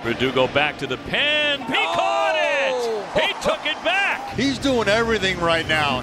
Verdugo back to the pen. He caught it! He took it back! He's doing everything right now.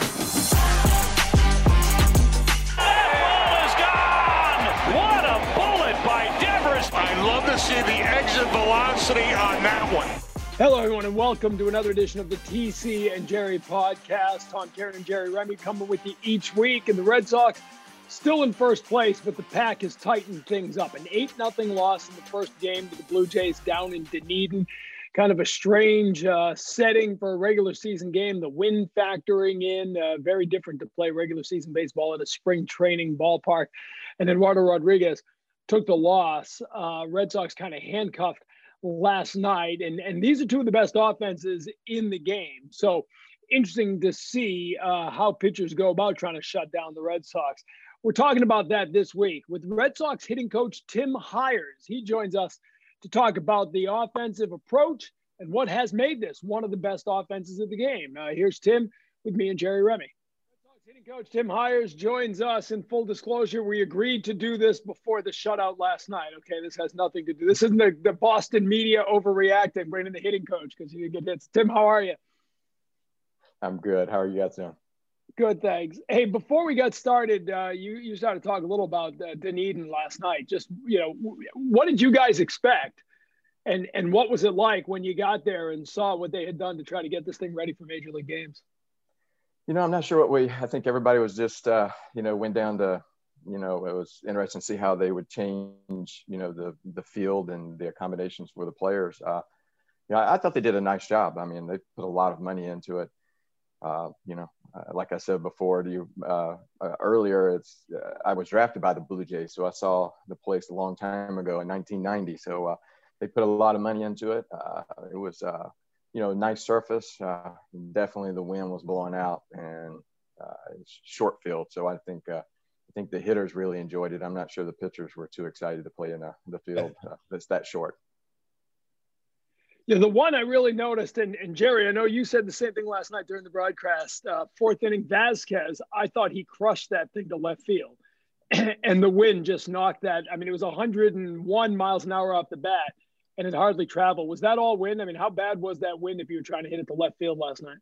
That ball is gone! What a bullet by Devers! I love to see the exit velocity on that one. Hello, everyone, and welcome to another edition of the TC and Jerry podcast. Tom Karen and Jerry Remy coming with you each week. And the Red Sox still in first place, but the Pack has tightened things up. An 8-0 loss in the first game to the Blue Jays down in Dunedin. Kind of a strange setting for a regular season game. The wind factoring in, very different to play regular season baseball at a spring training ballpark. And Eduardo Rodriguez took the loss. Red Sox kind of handcuffed last night. And these are two of the best offenses in the game. So interesting to see how pitchers go about trying to shut down the Red Sox. We're talking about that this week with Red Sox hitting coach Tim Hires. He joins us to talk about the offensive approach and what has made this one of the best offenses of the game. Here's Tim with me and Jerry Remy. Red Sox hitting coach Tim Hires joins us. In full disclosure, we agreed to do this before the shutout last night. Okay, this has nothing to do. This isn't the Boston media overreacting, bringing the hitting coach because he didn't get hits. Tim, how are you? I'm good. How are you guys doing? Good, thanks. Hey, before we got started, you started to talk a little about Dunedin last night. Just, what did you guys expect? And what was it like when you got there and saw what they had done to try to get this thing ready for Major League games? I'm not sure I think everybody was just, went down to, it was interesting to see how they would change, the field and the accommodations for the players. I thought they did a nice job. I mean, they put a lot of money into it. Like I said before to you earlier, I was drafted by the Blue Jays, so I saw the place a long time ago in 1990. So they put a lot of money into it. It was, nice surface. Definitely the wind was blowing out and it's short field. So I think the hitters really enjoyed it. I'm not sure the pitchers were too excited to play in the field that's that short. Yeah, the one I really noticed, and Jerry, I know you said the same thing last night during the broadcast, fourth inning Vasquez, I thought he crushed that thing to left field. And the wind just knocked that. I mean, it was 101 miles an hour off the bat, and it hardly traveled. Was that all wind? I mean, how bad was that wind if you were trying to hit it to left field last night?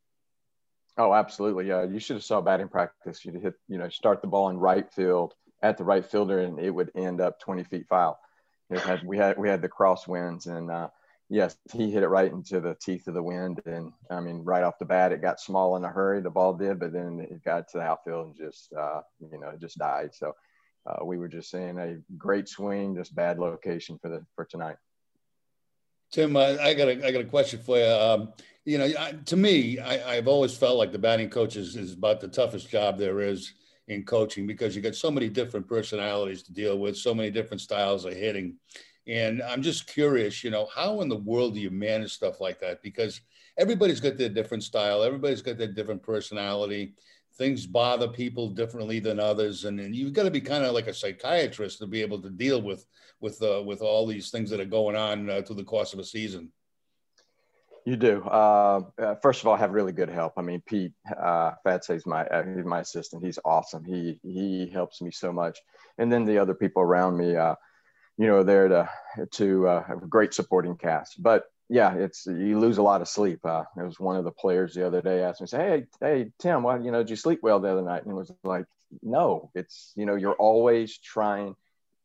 Oh, absolutely. Yeah, you should have saw batting practice. You'd hit, start the ball in right field at the right fielder, and it would end up 20 feet foul. We had the crosswinds, and yes, he hit it right into the teeth of the wind. And I mean, right off the bat, it got small in a hurry, the ball did, but then it got to the outfield and just, it just died. So we were just saying a great swing, just bad location for tonight. Tim, I got a question for you. To me, I've always felt like the batting coach is about the toughest job there is in coaching because you got so many different personalities to deal with, so many different styles of hitting. And I'm just curious, how in the world do you manage stuff like that? Because everybody's got their different style. Everybody's got their different personality. Things bother people differently than others. And you've got to be kind of like a psychiatrist to be able to deal with all these things that are going on through the course of a season. You do. First of all, I have really good help. I mean, Pete Fatse's he's my assistant. He's awesome. He helps me so much. And then the other people around me, there to have a great supporting cast. But yeah, you lose a lot of sleep. There was one of the players the other day asked me, say, hey, Tim, why, did you sleep well the other night? And it was like, no, it's, you're always trying,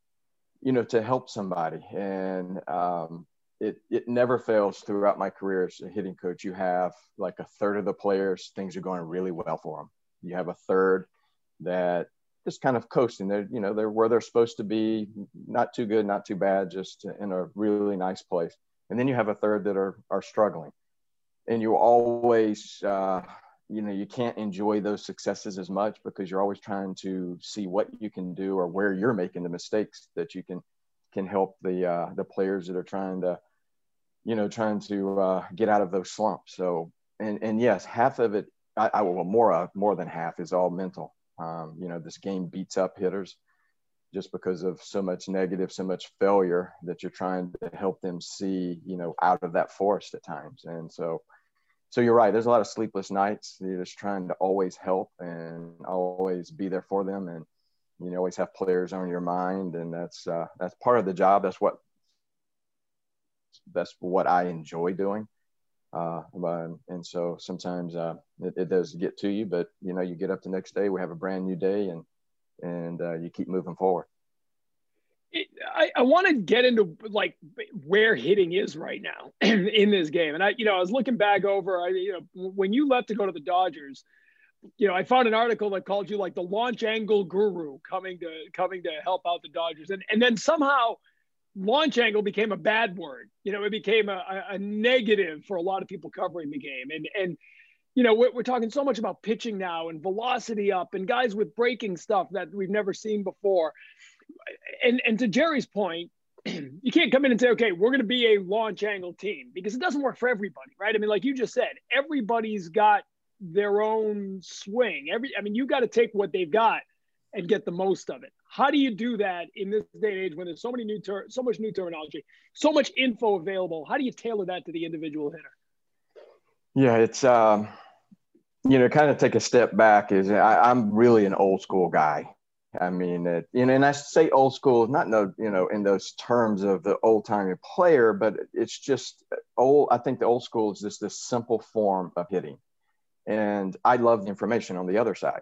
to help somebody. And it never fails throughout my career as a hitting coach. You have like a third of the players, things are going really well for them. You have a third that just kind of coasting. They're where they're supposed to be, not too good, not too bad, just in a really nice place. And then you have a third that are struggling. And you always, you can't enjoy those successes as much because you're always trying to see what you can do or where you're making the mistakes that you can help the players that are trying to get out of those slumps. So, and yes, half of it, more than half is all mental. This game beats up hitters just because of so much negative, so much failure that you're trying to help them see, out of that forest at times. And so you're right. There's a lot of sleepless nights. You're just trying to always help and always be there for them. And, always have players on your mind. And that's part of the job. That's what that's what I enjoy doing. And so sometimes it does get to you, but you get up the next day, we have a brand new day, and you keep moving forward. I want to get into like where hitting is right now in this game. And I was looking back over, when you left to go to the Dodgers, I found an article that called you like the launch angle guru coming to help out the Dodgers. And then somehow launch angle became a bad word. It became a negative for a lot of people covering the game. And we're talking so much about pitching now and velocity up and guys with breaking stuff that we've never seen before. And to Jerry's point, you can't come in and say, okay, we're going to be a launch angle team, because it doesn't work for everybody, right? I mean, like you just said, everybody's got their own swing. You got to take what they've got and get the most of it. How do you do that in this day and age when there's so much new terminology, so much info available? How do you tailor that to the individual hitter? Yeah, it's kind of take a step back. I'm really an old school guy. I mean, and I say old school, not in those terms of the old timey player, but it's just old. I think the old school is just this simple form of hitting, and I love the information on the other side,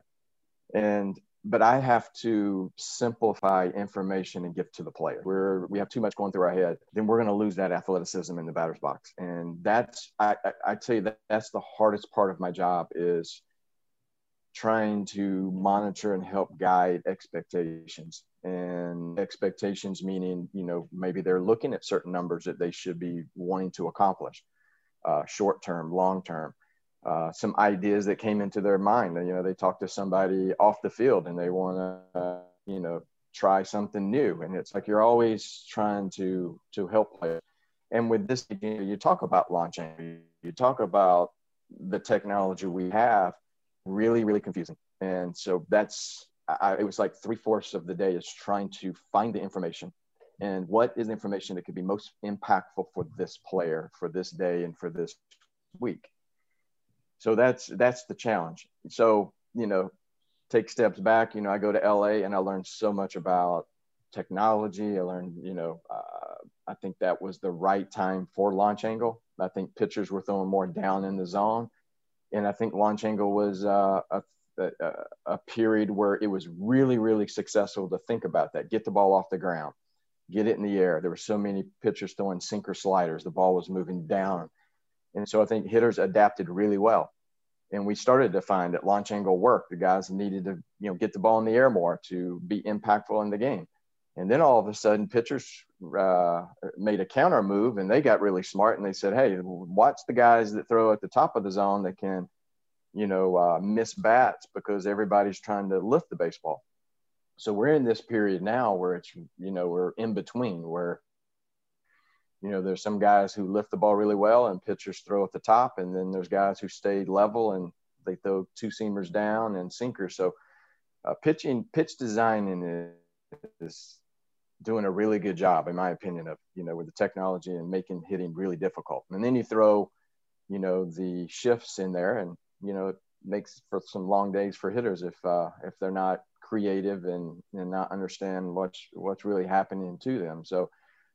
but I have to simplify information and give to the player. We have too much going through our head, then we're going to lose that athleticism in the batter's box, and I tell you that's the hardest part of my job, is trying to monitor and help guide expectations. And expectations meaning, maybe they're looking at certain numbers that they should be wanting to accomplish, short-term, long-term, some ideas that came into their mind. They talk to somebody off the field and they want to, try something new. And it's like, you're always trying to help players. And with this, you talk about launching, you talk about the technology we have, really, really confusing. And so it was like 3/4 of the day is trying to find the information, and what is the information that could be most impactful for this player, for this day, and for this week. So that's the challenge. So, take steps back, I go to LA and I learned so much about technology. I learned, I think that was the right time for launch angle. I think pitchers were throwing more down in the zone. And I think launch angle was a period where it was really, really successful to think about that. Get the ball off the ground, get it in the air. There were so many pitchers throwing sinker sliders. The ball was moving down. And so I think hitters adapted really well. And we started to find that launch angle worked. The guys needed to, get the ball in the air more to be impactful in the game. And then all of a sudden pitchers made a counter move, and they got really smart, and they said, hey, watch the guys that throw at the top of the zone that can, miss bats, because everybody's trying to lift the baseball. So we're in this period now where it's, we're in between, where, there's some guys who lift the ball really well and pitchers throw at the top. And then there's guys who stay level and they throw two seamers down and sinkers. So pitch designing is doing a really good job, in my opinion, of, with the technology and making hitting really difficult. And then you throw, the shifts in there, and, it makes for some long days for hitters if they're not creative and not understand what's really happening to them. So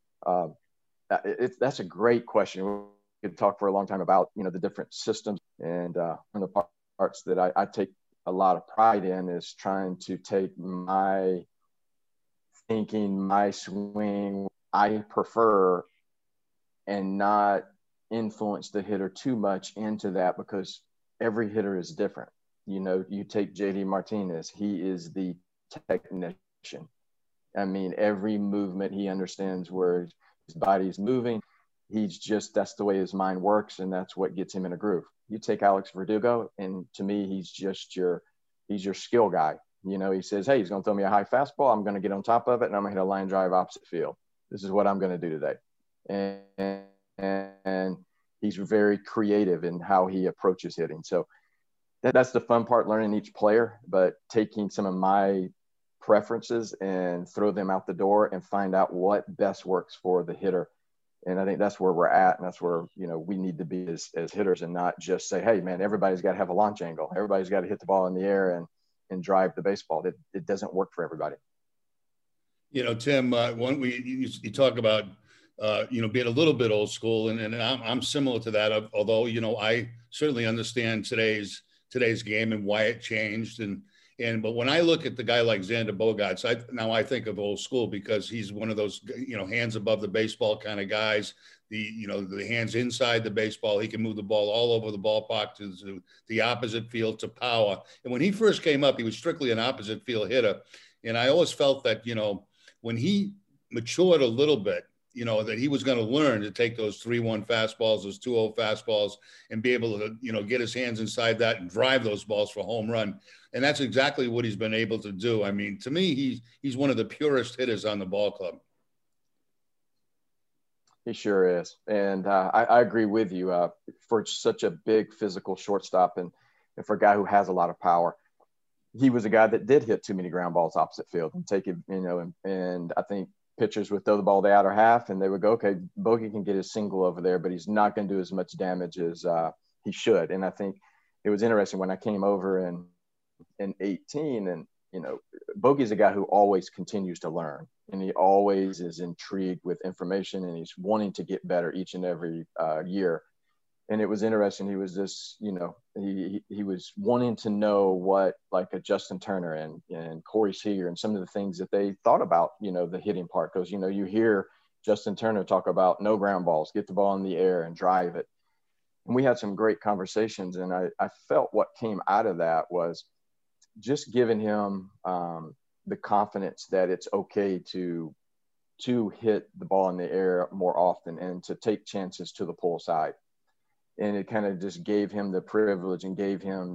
that's a great question. We could talk for a long time about, the different systems, and one of the parts that I take a lot of pride in is trying to take my thinking, my swing, I prefer, and not influence the hitter too much into that, because every hitter is different. You take JD Martinez, he is the technician. I mean, every movement, he understands where his body is moving. That's the way his mind works, and that's what gets him in a groove. You take Alex Verdugo, and to me, he's your skill guy. He says, hey, he's going to throw me a high fastball. I'm going to get on top of it, and I'm going to hit a line drive opposite field. This is what I'm going to do today. And he's very creative in how he approaches hitting. So that's the fun part, learning each player, but taking some of my preferences and throw them out the door and find out what best works for the hitter. And I think that's where we're at. And that's where, we need to be as hitters, and not just say, hey, man, everybody's got to have a launch angle. Everybody's got to hit the ball in the air and drive the baseball. It doesn't work for everybody. Tim, you talk about being a little bit old school, and I'm similar to that. Although I certainly understand today's game and why it changed, but when I look at the guy like Xander Bogaerts, I think of old school because he's one of those hands above the baseball kind of guys. The hands inside the baseball, he can move the ball all over the ballpark to the opposite field to power. And when he first came up, he was strictly an opposite field hitter, and I always felt that when he matured a little bit, that he was going to learn to take those 3-1 fastballs, those 2-0 fastballs, and be able to, get his hands inside that and drive those balls for home run. And that's exactly what he's been able to do. I mean, to me, he's one of the purest hitters on the ball club. He sure is. And I agree with you. For such a big physical shortstop and for a guy who has a lot of power, he was a guy that did hit too many ground balls opposite field and take it, and I think pitchers would throw the ball the outer half and they would go, okay, Bogey can get his single over there, but he's not going to do as much damage as he should. And I think it was interesting when I came over in 18 and, Bogey's a guy who always continues to learn and he always is intrigued with information and he's wanting to get better each and every year. And it was interesting. He was just, he was wanting to know what like a Justin Turner and Corey Seager and some of the things that they thought about, the hitting part. Because, you hear Justin Turner talk about no ground balls, get the ball in the air and drive it. And we had some great conversations. And I felt what came out of that was just giving him the confidence that it's okay to hit the ball in the air more often and to take chances to the pull side. And it kind of just gave him the privilege and gave him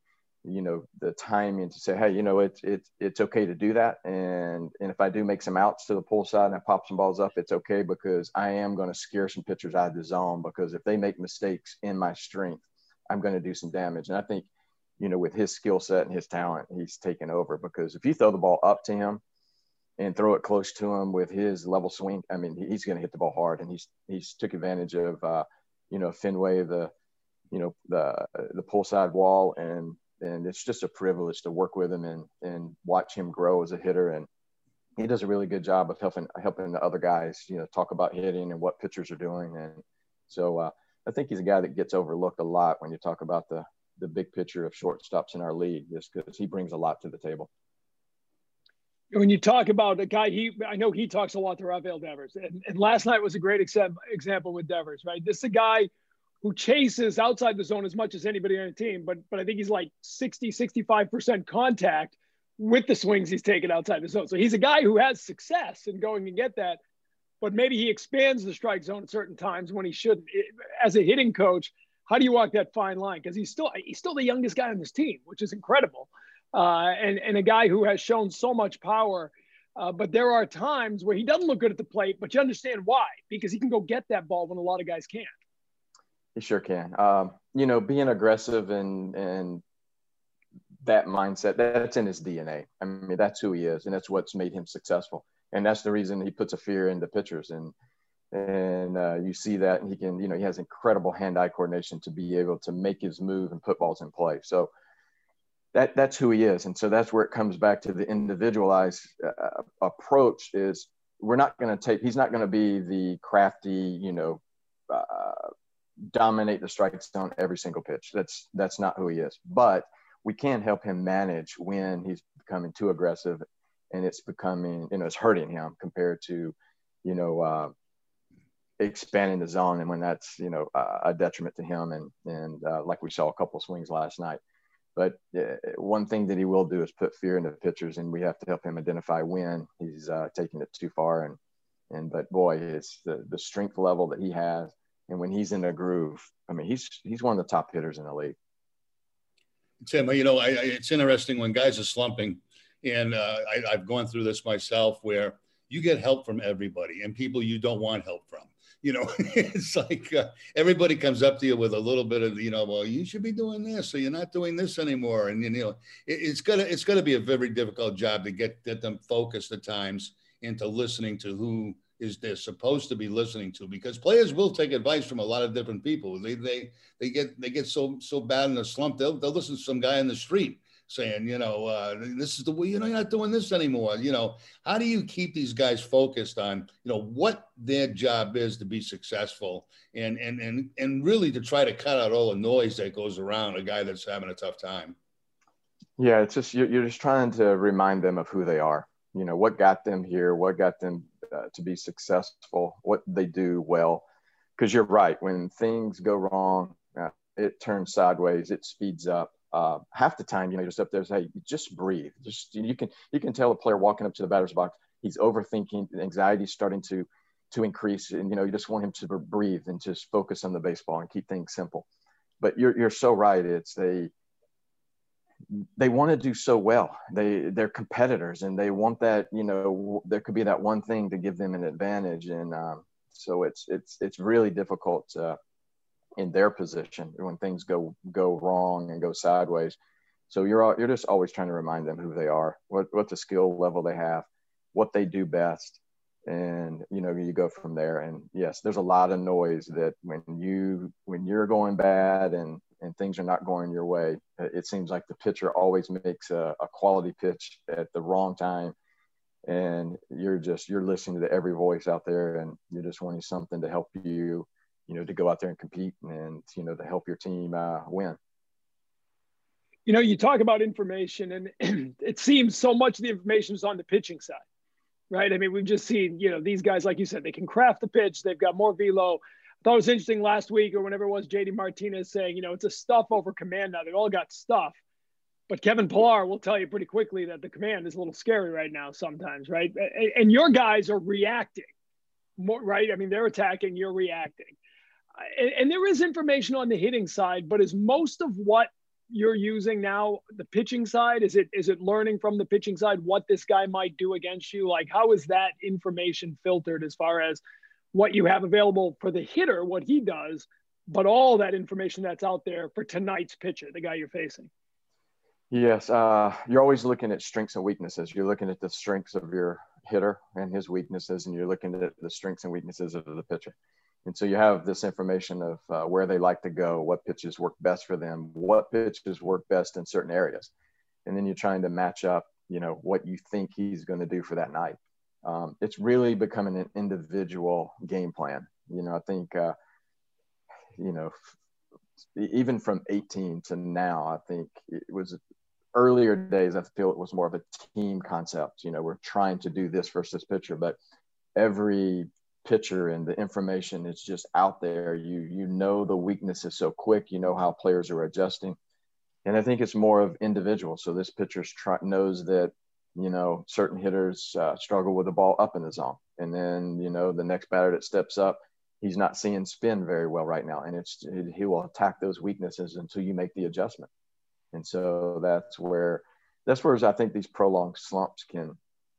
the timing to say, hey, it's okay to do that. And if I do make some outs to the pull side and I pop some balls up, it's okay because I am going to scare some pitchers out of the zone because if they make mistakes in my strength, I'm going to do some damage. And I think, with his skill set and his talent, he's taken over because if you throw the ball up to him and throw it close to him with his level swing, I mean, he's going to hit the ball hard. And he's took advantage of, Fenway, the pull side wall. And it's just a privilege to work with him and watch him grow as a hitter. And he does a really good job of helping the other guys, talk about hitting and what pitchers are doing. And so I think he's a guy that gets overlooked a lot when you talk about the big picture of shortstops in our league, just because he brings a lot to the table. When you talk about a guy, I know he talks a lot to Rafael Devers, and last night was a great example with Devers, right? This is a guy who chases outside the zone as much as anybody on the team, but I think he's like 65% contact with the swings he's taken outside the zone. So he's a guy who has success in going and get that, but maybe he expands the strike zone at certain times when he shouldn't. As a hitting coach, how do you walk that fine line? Because he's still the youngest guy on this team, which is incredible. And a guy who has shown so much power, but there are times where he doesn't look good at the plate, but you understand why, because he can go get that ball when a lot of guys can't. He sure can. Being aggressive and that mindset, that's in his DNA. I mean, that's who he is, and that's what's made him successful. And that's the reason he puts a fear into pitchers. And you see that, and he can, he has incredible hand-eye coordination to be able to make his move and put balls in play. So that's who he is. And so that's where it comes back to the individualized approach is he's not going to be the crafty, dominate the strike zone every single pitch. That's not who he is. But we can help him manage when he's becoming too aggressive and it's becoming, it's hurting him compared to, expanding the zone, and when that's a detriment to him, and like we saw a couple of swings last night. But one thing that he will do is put fear into pitchers, and we have to help him identify when he's taking it too far. But boy, it's the strength level that he has, and when he's in a groove, I mean, he's one of the top hitters in the league. Tim, it's interesting when guys are slumping, and I've gone through this myself, where you get help from everybody and people you don't want help from. It's like everybody comes up to you with a little bit of, well, you should be doing this, or you're not doing this anymore. And, it's gonna be a very difficult job to get them focused at times into listening to who they're supposed to be listening to, because players will take advice from a lot of different people. They get so bad in a slump, they'll listen to some guy in the street saying, this is the way, you're not doing this anymore. How do you keep these guys focused on, what their job is to be successful and really to try to cut out all the noise that goes around a guy that's having a tough time? Yeah, it's just, you're just trying to remind them of who they are, what got them here, what got them to be successful, what they do well. Because you're right, when things go wrong, it turns sideways, it speeds up. Half the time, you're just up there say, hey, just breathe. Just you can tell a player walking up to the batter's box, he's overthinking, anxiety is starting to increase, and you just want him to breathe and just focus on the baseball and keep things simple. But you're so right. It's they want to do so well. They're competitors, and they want that. There could be that one thing to give them an advantage, and so it's really difficult in their position when things go wrong and go sideways. So you're just always trying to remind them who they are, what the skill level they have, what they do best, and you go from there. And yes, there's a lot of noise that when you're going bad and things are not going your way, it seems like the pitcher always makes a quality pitch at the wrong time, and you're listening to every voice out there, and you're just wanting something to help you, to go out there and compete and, to help your team win. You talk about information, and it seems so much of the information is on the pitching side, right? I mean, we've just seen, these guys, like you said, they can craft the pitch. They've got more velo. I thought it was interesting last week or whenever it was, JD Martinez saying, it's a stuff over command now. They've all got stuff. But Kevin Pillar will tell you pretty quickly that the command is a little scary right now sometimes, right? And your guys are reacting more, right? I mean, they're attacking, you're reacting. And there is information on the hitting side, but is most of what you're using now the pitching side? Is it learning from the pitching side what this guy might do against you? Like, how is that information filtered as far as what you have available for the hitter, what he does, but all that information that's out there for tonight's pitcher, the guy you're facing? Yes, you're always looking at strengths and weaknesses. You're looking at the strengths of your hitter and his weaknesses, and you're looking at the strengths and weaknesses of the pitcher. And so you have this information of where they like to go, what pitches work best for them, what pitches work best in certain areas. And then you're trying to match up, what you think he's going to do for that night. It's really becoming an individual game plan. I think, even from 18 to now, I think it was earlier days, I feel it was more of a team concept. We're trying to do this versus this pitcher, but every pitcher and the information is just out there. The weaknesses so quick, how players are adjusting. And I think it's more of individual. So this pitcher knows that, certain hitters struggle with the ball up in the zone. And then, the next batter that steps up, he's not seeing spin very well right now. And he will attack those weaknesses until you make the adjustment. And so that's where I think these prolonged slumps can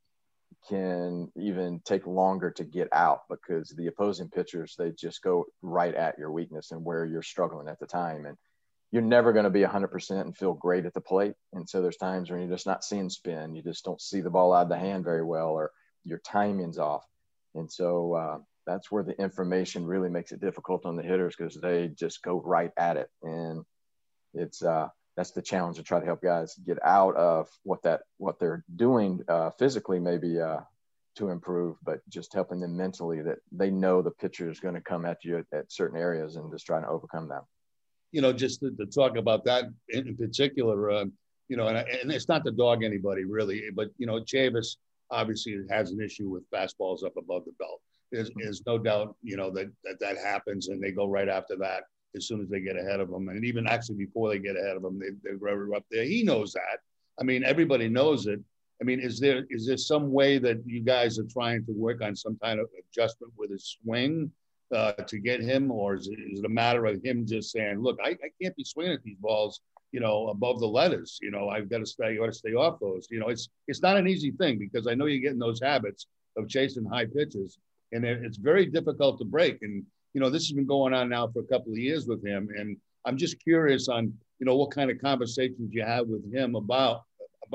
even take longer to get out, because the opposing pitchers, they just go right at your weakness and where you're struggling at the time. And you're never going to be 100% and feel great at the plate. And so there's times when you're just not seeing spin. You just don't see the ball out of the hand very well, or your timing's off. And so that's where the information really makes it difficult on the hitters, because they just go right at it. And that's the challenge, to try to help guys get out of what they're doing physically, maybe to improve, but just helping them mentally, that they know the pitcher is going to come at you at certain areas, and just trying to overcome that. Just to talk about that in particular, and it's not to dog anybody really, but, Chavis obviously has an issue with fastballs up above the belt. There's no doubt, that happens, and they go right after that as soon as they get ahead of them. And even actually before they get ahead of them, they're right up there. He knows that. I mean, everybody knows it. I mean, is there some way that you guys are trying to work on some kind of adjustment with his swing to get him, or is it a matter of him just saying, look, I can't be swinging at these balls, above the letters, I've got to stay off those. It's not an easy thing, because I know you get in those habits of chasing high pitches, and it's very difficult to break. And, this has been going on now for a couple of years with him. And I'm just curious on, what kind of conversations you have with him about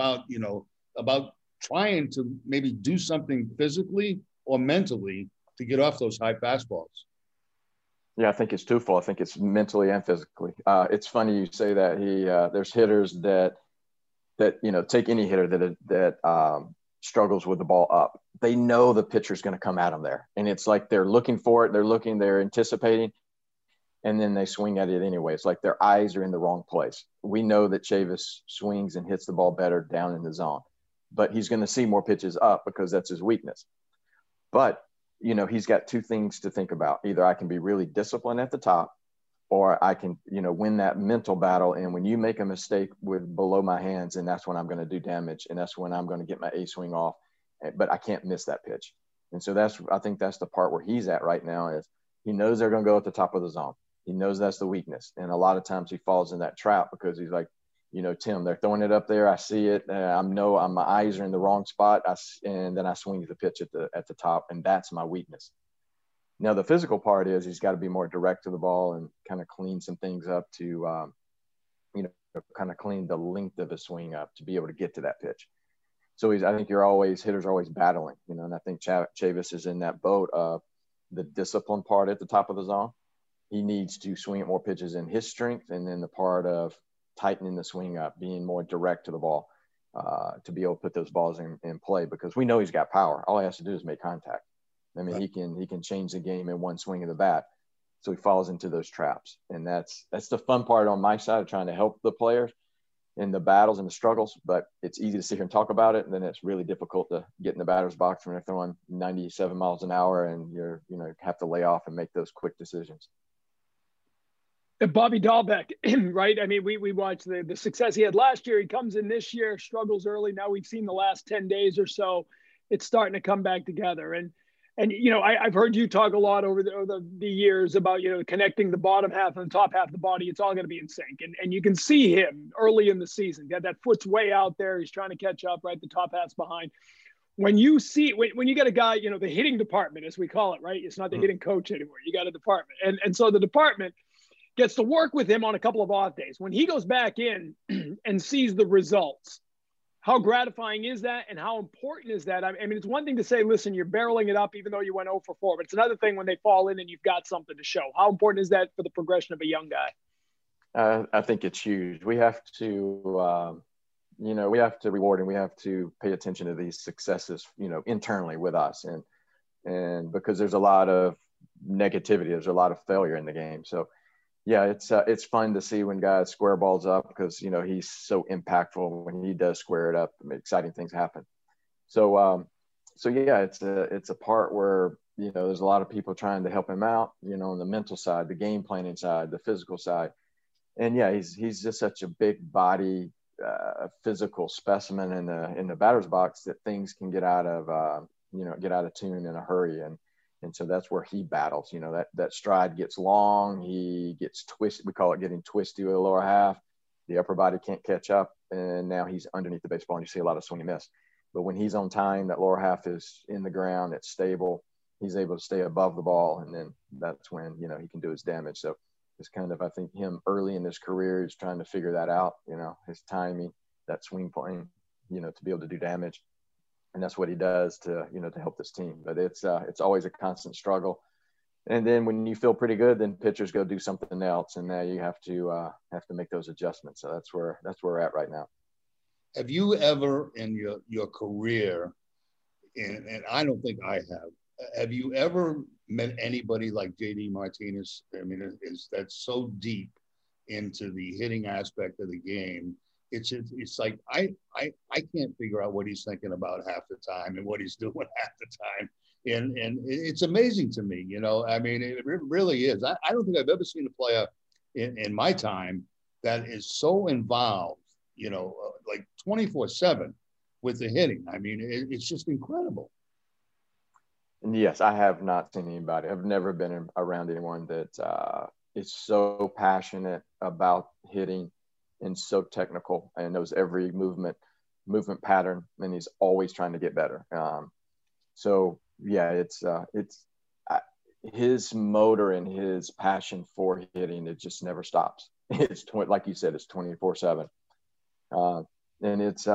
trying to maybe do something physically or mentally to get off those high fastballs. Yeah, I think it's twofold. I think it's mentally and physically. It's funny you say that. There's hitters that that, take any hitter that struggles with the ball up. They know the pitcher's going to come at them there. And it's like they're looking for it. They're anticipating, and then they swing at it anyway. It's like their eyes are in the wrong place. We know that Chavis swings and hits the ball better down in the zone, but he's going to see more pitches up because that's his weakness. But, he's got two things to think about. Either I can be really disciplined at the top, or I can, win that mental battle. And when you make a mistake with below my hands, and that's when I'm going to do damage, and that's when I'm going to get my A swing off, but I can't miss that pitch. And so I think that's the part where he's at right now, is he knows they're going to go at the top of the zone. He knows that's the weakness. And a lot of times he falls in that trap because he's like, Tim, they're throwing it up there. I see it. My eyes are in the wrong spot. And then I swing the pitch at the top, and that's my weakness. Now, the physical part is he's got to be more direct to the ball and kind of clean some things up to, kind of clean the length of his swing up to be able to get to that pitch. So I think hitters are always battling, and I think Chavis is in that boat of the discipline part at the top of the zone. He needs to swing at more pitches in his strength, and then the part of tightening the swing up, being more direct to the ball, to be able to put those balls in play, because we know he's got power. All he has to do is make contact. I mean, right. He can change the game in one swing of the bat. So he falls into those traps. And that's the fun part on my side of trying to help the players in the battles and the struggles. But it's easy to sit here and talk about it, and then it's really difficult to get in the batter's box when they're throwing 97 miles an hour and you're have to lay off and make those quick decisions. Bobby Dahlbeck, right? I mean, we watched the success he had last year. He comes in this year, struggles early. Now we've seen the last 10 days or so, it's starting to come back together. And I've heard you talk a lot over the years about, connecting the bottom half and the top half of the body. It's all going to be in sync. And you can see him early in the season. That foot's way out there. He's trying to catch up, right? The top half's behind. When you get a guy, the hitting department, as we call it, right? It's not the hitting coach anymore. You got a department. And so the department gets to work with him on a couple of off days. When he goes back in and sees the results, how gratifying is that, and how important is that? I mean, it's one thing to say, listen, you're barreling it up even though you went 0 for 4, but it's another thing when they fall in and you've got something to show. How important is that for the progression of a young guy? I think it's huge. We have to, we have to reward, and we have to pay attention to these successes, internally with us. And because there's a lot of negativity, there's a lot of failure in the game. So, yeah, it's fun to see when guys square balls up, because, he's so impactful when he does square it up. Exciting things happen. So yeah, it's a part where, there's a lot of people trying to help him out, on the mental side, the game planning side, the physical side. And yeah, he's just such a big body, physical specimen in the batter's box that things can get out of tune in a hurry. And so that's where he battles, that stride gets long, he gets twisted. We call it getting twisty with the lower half. The upper body can't catch up, and now he's underneath the baseball, and you see a lot of swing and miss. But when he's on time, that lower half is in the ground, it's stable, he's able to stay above the ball, and then that's when, he can do his damage. So it's kind of, I think, him early in his career is trying to figure that out, his timing, that swing plane, to be able to do damage. And that's what he does to help this team. But it's always a constant struggle. And then when you feel pretty good, then pitchers go do something else, and now you have to make those adjustments. So that's where we're at right now. Have you ever in your career, and I don't think I have you ever met anybody like JD Martinez? I mean, that's so deep into the hitting aspect of the game. It's like I can't figure out what he's thinking about half the time and what he's doing half the time, and it's amazing to me. I mean, it really is. I don't think I've ever seen a player in my time that is so involved, like 24/7 with the hitting. I mean, it's just incredible. And yes, I have not seen anybody. I've never been around anyone that is so passionate about hitting and so technical and knows every movement pattern, and he's always trying to get better. So yeah, it's his motor and his passion for hitting, it just never stops. It's like you said, it's 24/7. And it's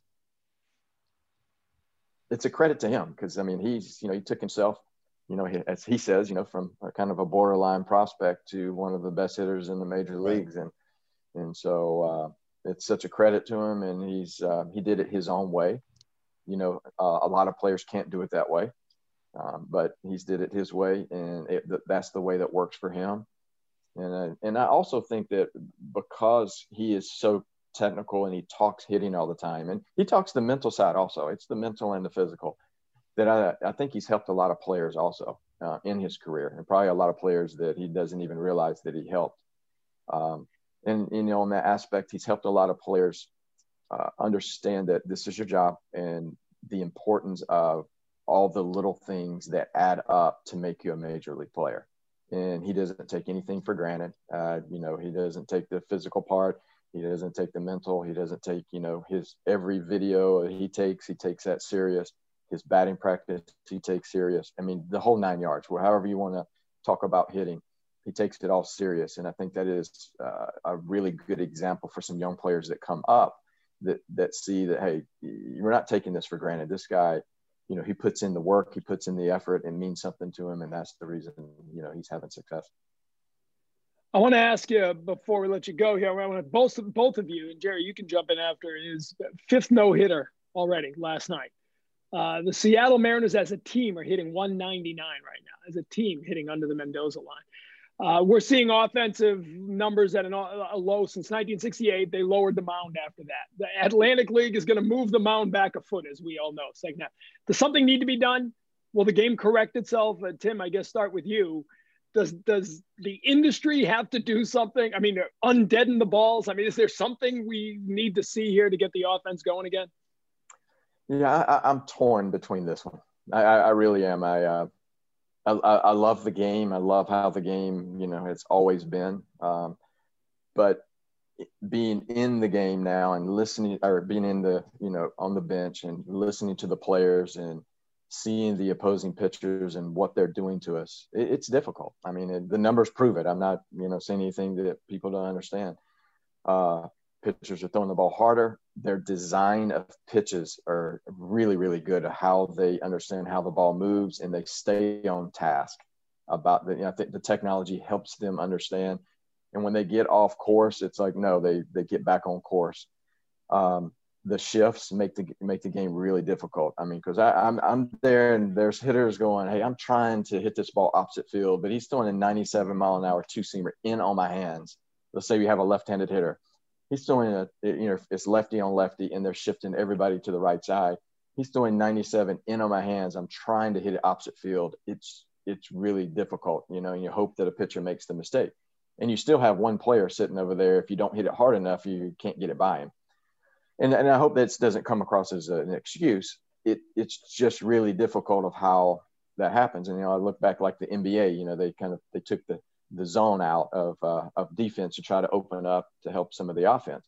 a credit to him, because I mean, he's, he took himself, as he says, from a kind of a borderline prospect to one of the best hitters in the major leagues. And so, it's such a credit to him, and he did it his own way. You know, a lot of players can't do it that way, but he's did it his way, and that's the way that works for him. And I also think that because he is so technical and he talks hitting all the time, and he talks the mental side also. It's the mental and the physical that I think he's helped a lot of players also in his career, and probably a lot of players that he doesn't even realize that he helped. And you know, in that aspect, he's helped a lot of players understand that this is your job and the importance of all the little things that add up to make you a major league player. And he doesn't take anything for granted. You know, he doesn't take the physical part. He doesn't take the mental. He doesn't take, you know, his every video he takes that serious. His batting practice, he takes serious. I mean, the whole 9 yards, however you want to talk about hitting, he takes it all serious. And I think that is a really good example for some young players that come up that see that, hey, we're not taking this for granted. This guy, you know, he puts in the work, he puts in the effort, and means something to him. And that's the reason, you know, he's having success. I want to ask you before we let you go here. I want to both of you, and Jerry, you can jump in after, his fifth no-hitter already last night. The Seattle Mariners as a team are hitting 199 right now, as a team hitting under the Mendoza line. We're seeing offensive numbers at a low since 1968. They lowered the mound after that. The Atlantic League is going to move the mound back a foot, as we all know. Second half. Does something need to be done? Will the game correct itself? Tim, I guess start with you. Does the industry have to do something? I mean, undeaden the balls? I mean, is there something we need to see here to get the offense going again? Yeah, I'm torn between this one. I really am. I love the game. I love how the game, you know, it's always been. But being in the game now and listening, or being in the, you know, on the bench and listening to the players and seeing the opposing pitchers and what they're doing to us, it's difficult. I mean, the numbers prove it. I'm not, you know, saying anything that people don't understand. Pitchers are throwing the ball harder. Their design of pitches are really, really good at how they understand how the ball moves, and they stay on task about the, you know, I think the technology helps them understand. And when they get off course, it's like, no, they get back on course. The shifts make the game really difficult. I mean, because I'm there and there's hitters going, hey, I'm trying to hit this ball opposite field, but he's throwing a 97-mile-an-hour two-seamer in on my hands. Let's say we have a left-handed hitter. He's throwing it's lefty on lefty, and they're shifting everybody to the right side. He's throwing 97 in on my hands. I'm trying to hit it opposite field. It's really difficult, you know, and you hope that a pitcher makes the mistake. And you still have one player sitting over there. If you don't hit it hard enough, you can't get it by him. And I hope that doesn't come across as an excuse. It's just really difficult of how that happens. And, you know, I look back like the NBA, you know, they took the zone out of defense to try to open up to help some of the offense.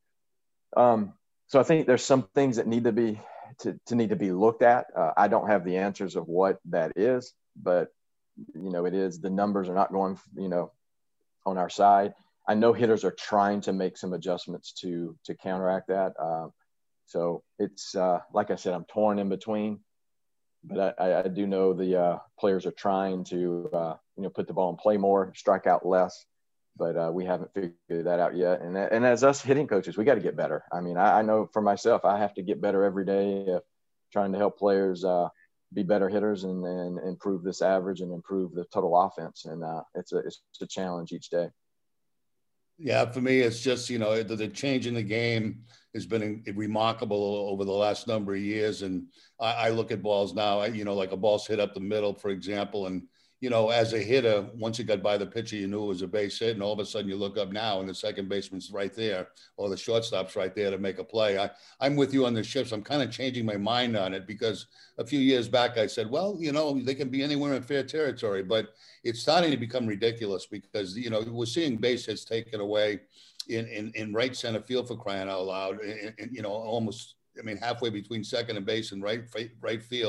So I think there's some things that need to be looked at. I don't have the answers of what that is, but, you know, the numbers are not going, you know, on our side. I know hitters are trying to make some adjustments to counteract that. So it's like I said, I'm torn in between, but I do know the players are trying to, you know, put the ball in play more, strike out less, but we haven't figured that out yet. And as us hitting coaches, we got to get better. I mean, I know for myself, I have to get better every day, trying to help players be better hitters and improve this average and improve the total offense. And it's a challenge each day. Yeah, for me, it's just, you know, the change in the game has been remarkable over the last number of years. And I look at balls now, you know, like a ball's hit up the middle, for example. And, you know, as a hitter, once it got by the pitcher, you knew it was a base hit. And all of a sudden you look up now and the second baseman's right there, or the shortstop's right there to make a play. I'm with you on the shifts. I'm kind of changing my mind on it, because a few years back I said, well, you know, they can be anywhere in fair territory, but it's starting to become ridiculous because, you know, we're seeing base hits taken away in right center field, for crying out loud, and you know, almost, I mean, halfway between second and base and right field,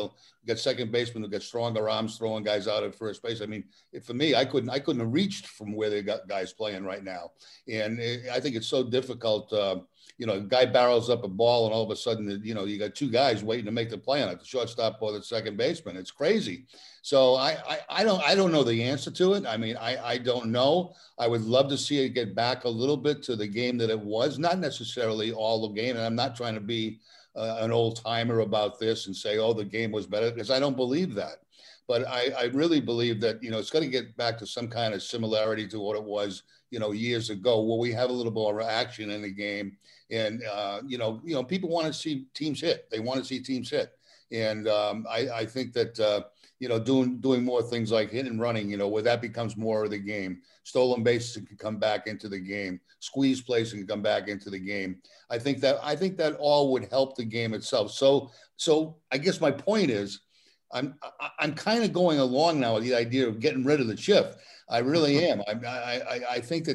You got second basemen who got stronger arms throwing guys out at first base. I mean, for me, I couldn't have reached from where they got guys playing right now. And I think it's so difficult. You know, a guy barrels up a ball and all of a sudden, you know, you got two guys waiting to make the play on it, the shortstop or the second baseman. It's crazy. So I don't know the answer to it. I mean, I don't know. I would love to see it get back a little bit to the game that it was, not necessarily all the game. And I'm not trying to be an old timer about this and say, oh, the game was better, because I don't believe that. But I really believe that, you know, it's going to get back to some kind of similarity to what it was, you know, years ago, where we have a little more action in the game. And, you know, people want to see teams hit. They want to see teams hit. And I think that, you know, doing more things like hit and running, you know, where that becomes more of the game. Stolen bases can come back into the game. Squeeze plays can come back into the game. I think that all would help the game itself. So I guess my point is, I'm kind of going along now with the idea of getting rid of the shift. I really am. I think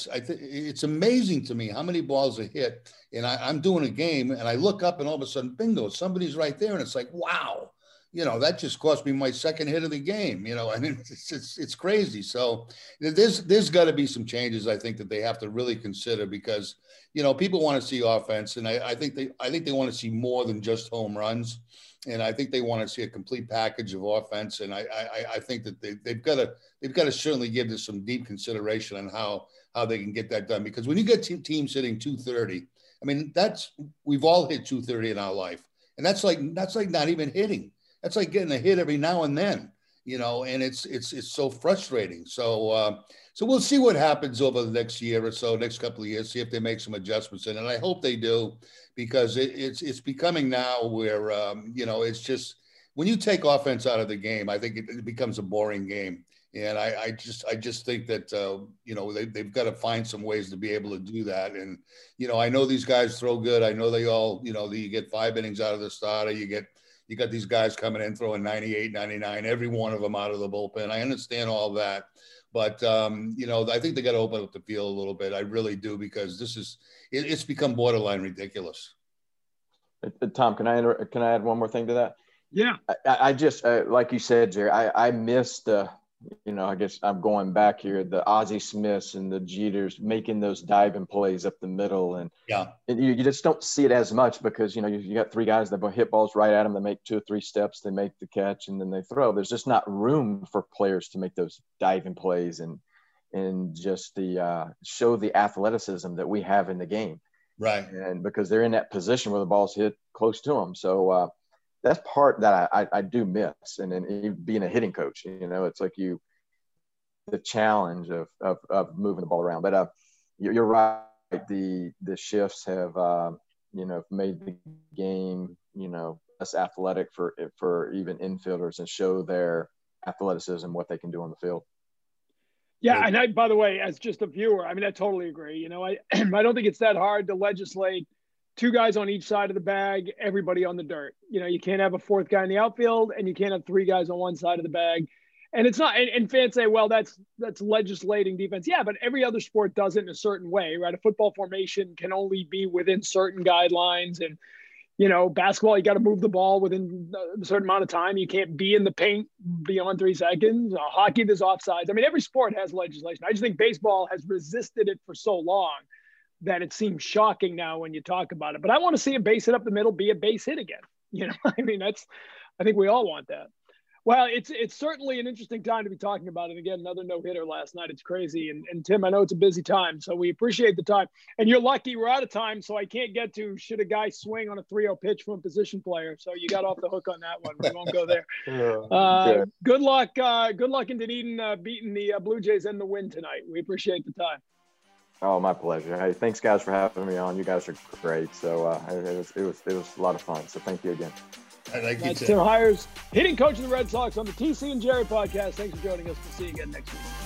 it's amazing to me how many balls are hit. And I'm doing a game and I look up and all of a sudden, bingo, somebody's right there. And it's like, wow, you know, that just cost me my second hit of the game, you know, and it's crazy. So there's got to be some changes, I think, that they have to really consider, because, you know, people want to see offense. And I think they want to see more than just home runs. And I think they want to see a complete package of offense. And I think that they've got to certainly give this some deep consideration on how they can get that done. Because when you get teams hitting 230, I mean, we've all hit 230 in our life. And that's like not even hitting. That's like getting a hit every now and then, you know, and it's so frustrating. So we'll see what happens over the next year or so, next couple of years, see if they make some adjustments in it. And I hope they do, because it's becoming now where, you know, it's just, when you take offense out of the game, I think it becomes a boring game. And I just think that, you know, they've got to find some ways to be able to do that. And, you know, I know these guys throw good. I know they all, you know, you get 5 innings out of the starter. You got these guys coming in throwing 98, 99, every one of them out of the bullpen. I understand all that. But, you know, I think they got to open up the field a little bit. I really do, because it's become borderline ridiculous. Tom, can I add one more thing to that? Yeah. I just, like you said, Jerry, I missed you know, I guess I'm going back here, the Ozzie Smiths and the Jeters making those diving plays up the middle. And, yeah, and you just don't see it as much, because, you know, you got 3 guys that hit balls right at them. They make 2 or 3 steps, they make the catch, and then they throw. There's just not room for players to make those diving plays and just show the athleticism that we have in the game. Right. And because they're in that position where the ball's hit close to them. So, that's part that I do miss. And then being a hitting coach, you know, it's like the challenge of moving the ball around. But you're right. The shifts have, you know, made the game, you know, less athletic for even infielders, and show their athleticism, what they can do on the field. Yeah. And by the way, as just a viewer, I mean, I totally agree. You know, I don't think it's that hard to legislate 2 guys on each side of the bag, everybody on the dirt. You know, you can't have a 4th guy in the outfield, and you can't have 3 guys on one side of the bag. And it's not, and fans say, well, that's legislating defense. Yeah, but every other sport does it in a certain way, right? A football formation can only be within certain guidelines. And, you know, basketball, you got to move the ball within a certain amount of time. You can't be in the paint beyond 3 seconds. Hockey, there's offsides. I mean, every sport has legislation. I just think baseball has resisted it for so long that it seems shocking now when you talk about it. But I want to see a base hit up the middle be a base hit again. You know, I mean, I think we all want that. Well, it's certainly an interesting time to be talking about it. Again, another no-hitter last night. It's crazy. And Tim, I know it's a busy time, so we appreciate the time. And you're lucky we're out of time, so I can't get to should a guy swing on a 3-0 pitch from a position player. So you got off the hook on that one. We won't go there. Good luck. Good luck in Dunedin beating the Blue Jays and the win tonight. We appreciate the time. Oh, my pleasure. Hey, thanks, guys, for having me on. You guys are great. So it was a lot of fun. So thank you again. That's Tim Hires, hitting coach of the Red Sox on the TC and Jerry podcast. Thanks for joining us. We'll see you again next week.